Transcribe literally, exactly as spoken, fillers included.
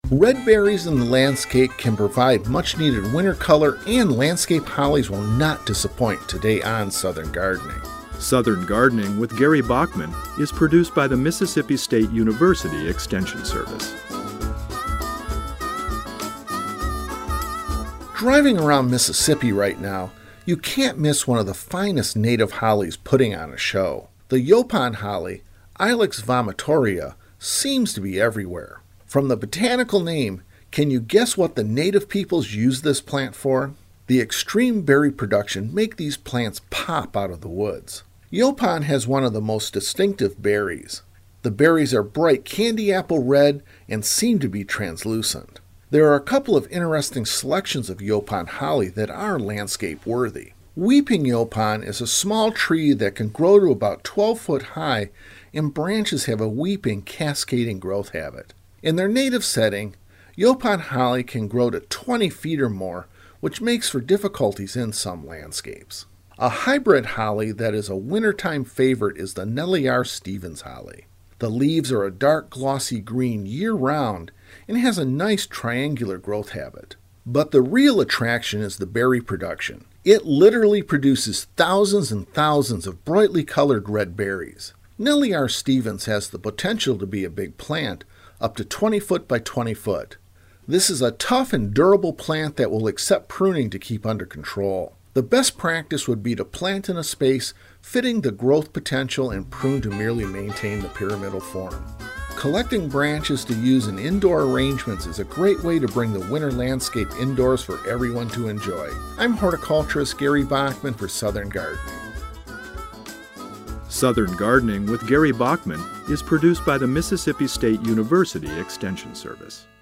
Red berries in the landscape can provide much needed winter color, and landscape hollies will not disappoint today on Southern Gardening. Southern Gardening with Gary Bachman is produced by the Mississippi State University Extension Service. Driving around Mississippi right now, you can't miss one of the finest native hollies putting on a show. The Yaupon holly, Ilex vomitoria, seems to be everywhere. From the botanical name, can you guess what the native peoples use this plant for? The extreme berry production make these plants pop out of the woods. Yaupon has one of the most distinctive berries. The berries are bright candy apple red and seem to be translucent. There are a couple of interesting selections of Yaupon holly that are landscape worthy. Weeping Yaupon is a small tree that can grow to about twelve foot high, and branches have a weeping, cascading growth habit. In their native setting, Yaupon holly can grow to twenty feet or more, which makes for difficulties in some landscapes. A hybrid holly that is a wintertime favorite is the Nelliar Stevens holly. The leaves are a dark glossy green year-round and has a nice triangular growth habit. But the real attraction is the berry production. It literally produces thousands and thousands of brightly colored red berries. Nelliar Stevens has the potential to be a big plant, up to twenty foot by twenty foot. This is a tough and durable plant that will accept pruning to keep under control. The best practice would be to plant in a space fitting the growth potential and prune to merely maintain the pyramidal form. Collecting branches to use in indoor arrangements is a great way to bring the winter landscape indoors for everyone to enjoy. I'm horticulturist Gary Bachman for Southern Gardening. Southern Gardening with Gary Bachman is produced by the Mississippi State University Extension Service.